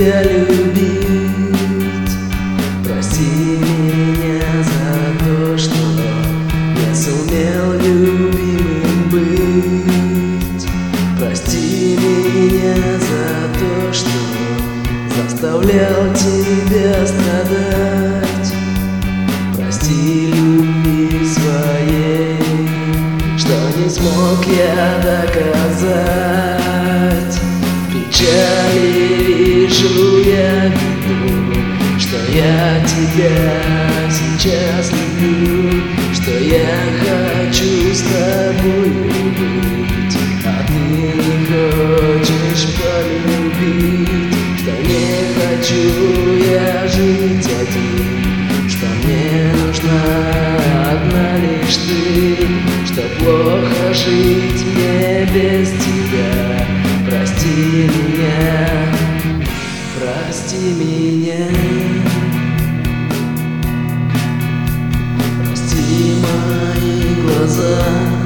тебя любить. Прости меня за то, что не сумел любимым быть. Прости меня за то, что заставлял тебя страдать. Прости любви своей, что не смог я доказать. Печали вижу я виду, что я тебя сейчас люблю, что я хочу с тобой быть, а ты не хочешь полюбить. Что не хочу я жить один, что мне нужна одна лишь ты, что плохо жить мне без тебя. Прости меня, прости меня. Прости мои глаза,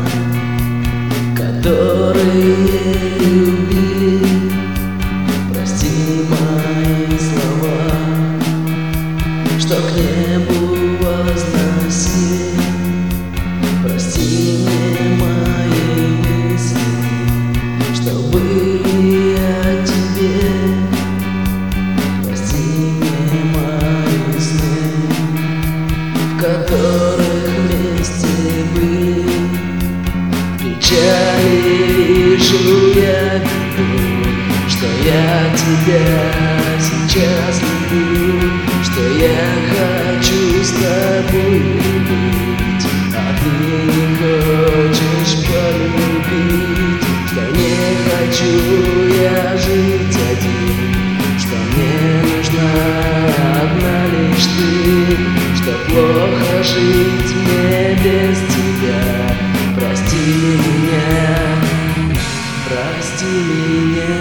которые любили. Прости мои слова, что к небу возносили. Прости мне мои мысли, что были о тебе. Прости мне мои сны, в которых вместе были. Печали вижу я виду, что я тебя сейчас люблю, что я хочу с тобой быть, а ты не хочешь полюбить. Что не хочу я жить один, что мне нужна одна лишь ты, что плохо жить мне без тебя. Прости меня, прости меня.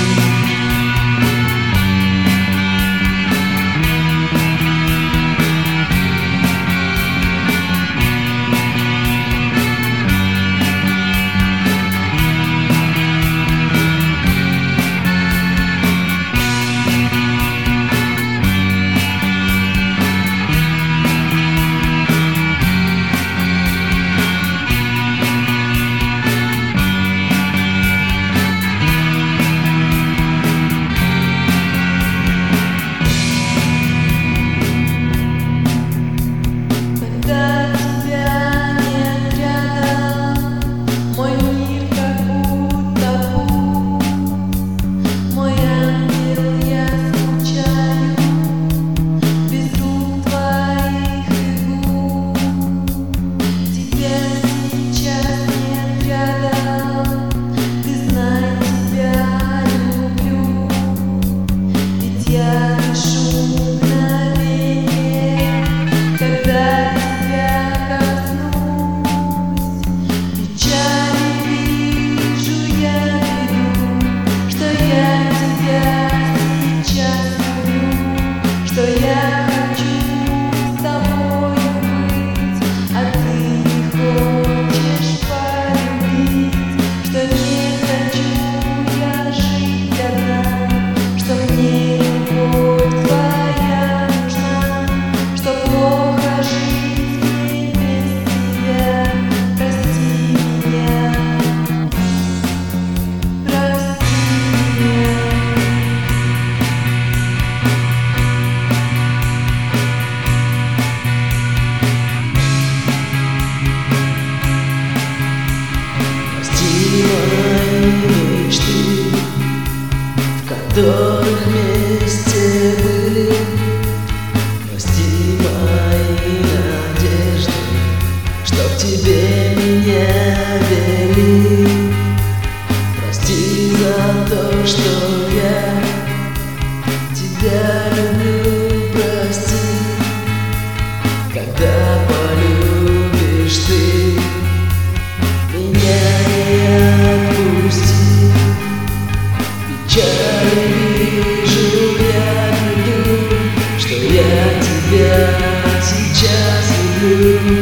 Мечты, в которых вместе были. Прости мои надежды, что к тебе меня вели. Прости за то, что я тебя люблю. Прости, когда полюбишь ты меня, не отпусти. Печали вижу я виду, что я тебя сейчас люблю.